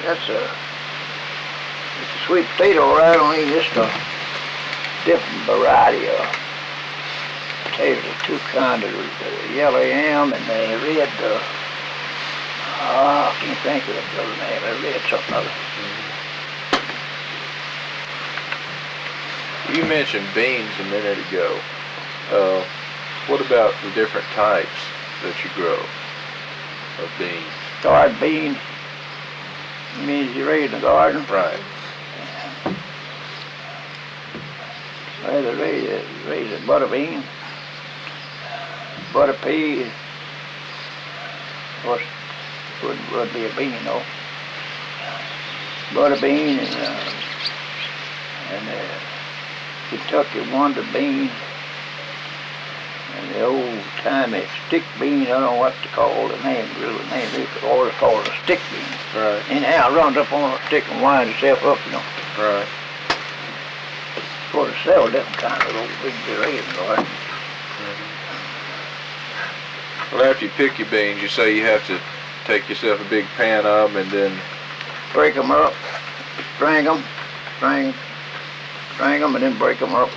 That's a sweet potato right on here. Just a different variety of potatoes. There's two kinds of yellow yam and the red. I can't think of the other name. The red something other. You mentioned beans a minute ago. What about the different types that you grow of beans? Garden beans. You mean you raise in the garden? Right. Well, they raise a butter bean, butter pea. Of course, would be a bean though. Butter bean and Kentucky Wonder bean. And the old-timey stick bean, I don't know what to call the name, really name. They could always call it a stick bean. Right. Anyhow, it runs up on a stick and winds itself up, you know. Right. For to sell different kinds of those big raisins, right? Well, after you pick your beans, you say you have to take yourself a big pan of them and then break them up, string them, and then break them up.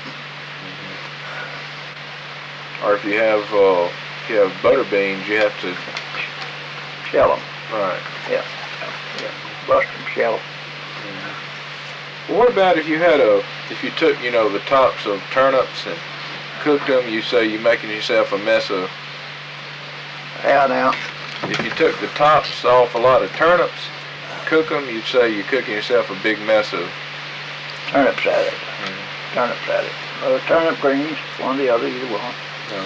Or if you have butter beans, you have to shell them. Right. Yeah. Bust them, shell them. Well, what about if you took, the tops of turnips and cooked them? You say you're making yourself a mess of. How now? If you took the tops off a lot of turnips, cook them, you'd say you're cooking yourself a big mess of turnip salad. Turnip salad. Or turnip greens, one or the other, either one.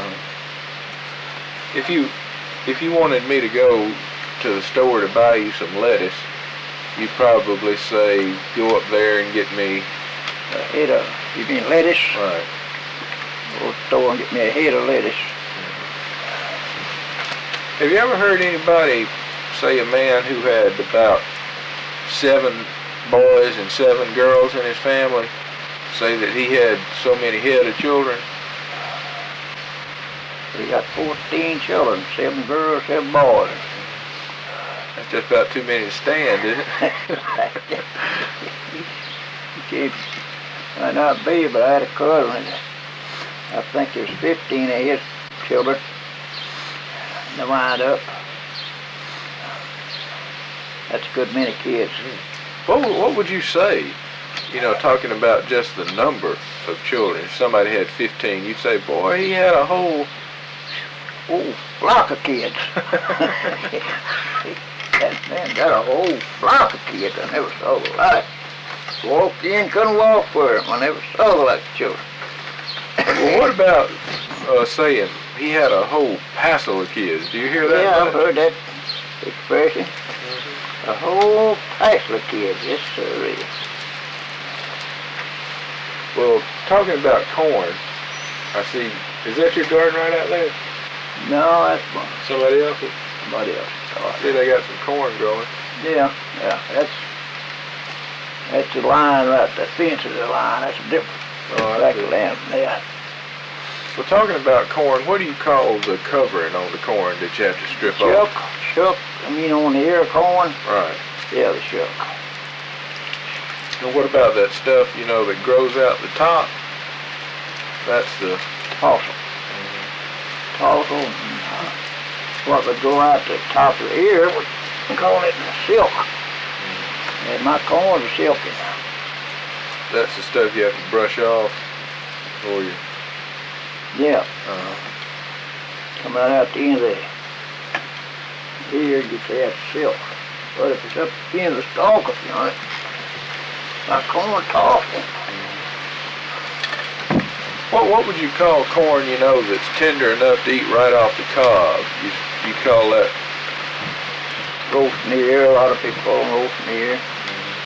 If you wanted me to go to the store to buy you some lettuce, you'd probably say go up there and get me a head of. You mean lettuce? Right. Go to the store and get me a head of lettuce. Have you ever heard anybody, say a man who had about 7 boys and 7 girls in his family, say that he had so many head of children? He got 14 children, 7 girls, 7 boys. That's just about too many to stand, isn't it? You might not be, but I had a cousin. I think there's 15 of his children. They wind up. That's a good many kids. What would you say, talking about just the number of children? If somebody had 15, you'd say, boy, he had a whole flock of kids. That man got a whole flock of kids. I never saw the like. Walked in, couldn't walk for him. I never saw the like children. Well, what about saying he had a whole passel of kids? Do you hear that? Yeah, I've heard that expression. A whole passel of kids, yes sir. Well, talking about corn, I see, is that your garden right out there? No, that's mine. Somebody else's? Somebody else. I see they got some corn growing. Yeah, that's the line right, the fence is the line, that's different. Like the lamb, yeah. Well, talking about corn, what do you call the covering on the corn that you have to strip off? Shuck, on the ear of corn? Right. Yeah, the shuck. And what about that stuff, that grows out the top? That's the tassel. Tassel, what would go out the top of the ear, we call it silk. And my corn is silky now. That's the stuff you have to brush off for you. Yeah. Come out the end of the ear, you say that's silk. But if it's up the end of the stalk, if you know it, my corn tassel. What would you call corn, that's tender enough to eat right off the cob? You call that roasting the ear. A lot of people call them roasting the ear.